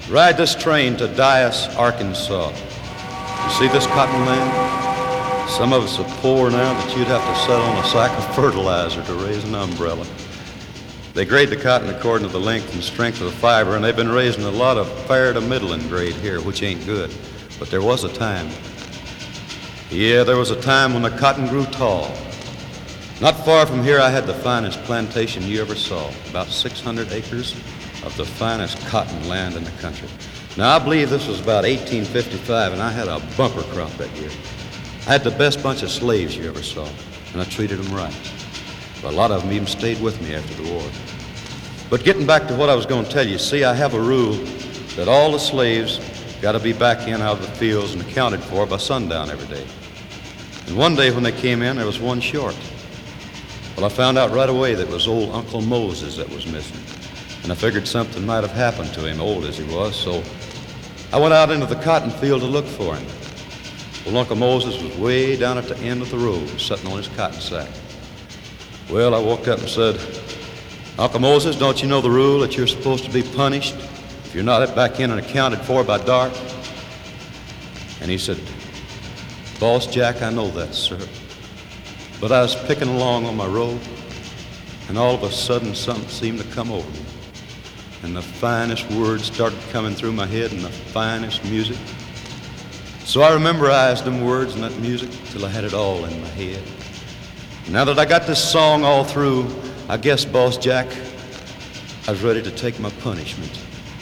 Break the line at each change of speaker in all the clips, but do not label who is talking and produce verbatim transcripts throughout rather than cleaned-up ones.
Ride this train to Dyess, Arkansas. You see this cotton land? Some of us are poor now that you'd have to settle on a sack of fertilizer to raise an umbrella. They grade the cotton according to the length and strength of the fiber, and they've been raising a lot of fair to middling grade here, which ain't good. But there was a time. Yeah, there was a time when the cotton grew tall. Not far from here, I had the finest plantation you ever saw, about six hundred acres of the finest cotton land in the country. Now, I believe this was about eighteen fifty-five, and I had a bumper crop that year. I had the best bunch of slaves you ever saw, and I treated them right. But a lot of them even stayed with me after the war. But getting back to what I was going to tell you, see, I have a rule that all the slaves got to be back in out of the fields and accounted for by sundown every day. And one day when they came in, there was one short. Well, I found out right away that it was old Uncle Moses that was missing. And I figured something might have happened to him, old as he was, so I went out into the cotton field to look for him. Well, Uncle Moses was way down at the end of the road, sitting on his cotton sack. Well, I walked up and said, Uncle Moses, don't you know the rule that you're supposed to be punished if you're not back in and accounted for by dark? And he said, Boss Jack, I know that, sir. But I was picking along on my road, and all of a sudden something seemed to come over me. And the finest words started coming through my head and the finest music. So I memorized them words and that music till I had it all in my head. Now that I got this song all through, I guess, Boss Jack, I was ready to take my punishment.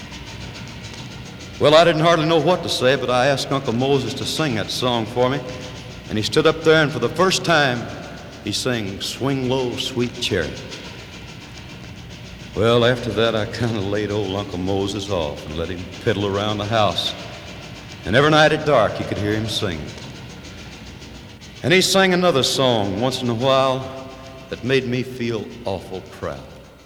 Well, I didn't hardly know what to say, but I asked Uncle Moses to sing that song for me. And he stood up there, and for the first time, he sang Swing Low, Sweet Chariot. Well, after that, I kind of laid old Uncle Moses off and let him piddle around the house. And every night at dark, you could hear him singing. And he sang another song once in a while that made me feel awful proud.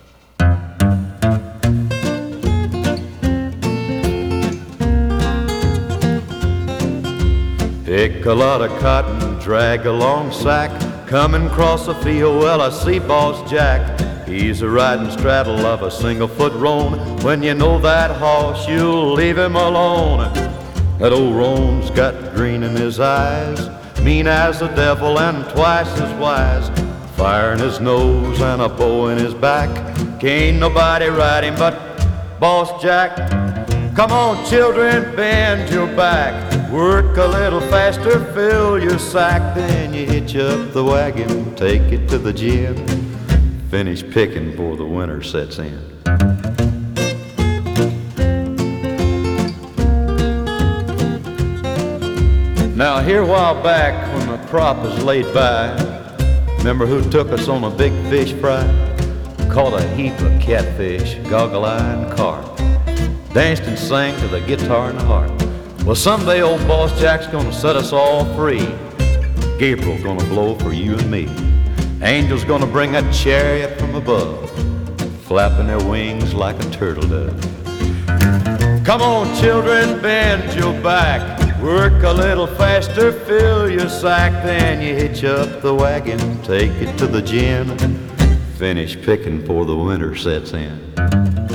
Pick a lot of cotton, drag a long sack, coming across the field, well, I see Boss Jack. He's a riding straddle of a single-foot roan. When you know that horse, you'll leave him alone. That old roan's got green in his eyes, mean as the devil and twice as wise. Fire in his nose and a bow in his back. Can't nobody ride him but Boss Jack. Come on, children, bend your back. Work a little faster, fill your sack. Then you hitch up the wagon, take it to the gym. Finish picking before the winter sets in. Now here a while back when the crop was laid by, remember who took us on a big fish fry? Caught a heap of catfish, goggle eye and carp. Danced and sang to the guitar and the harp. Well, someday old Boss Jack's gonna set us all free. Gabriel's gonna blow for you and me. Angel's gonna bring a chariot from above, flapping their wings like a turtle dove. Come on, children, bend your back. Work a little faster, fill your sack. Then you hitch up the wagon, take it to the gym. Finish picking before the winter sets in.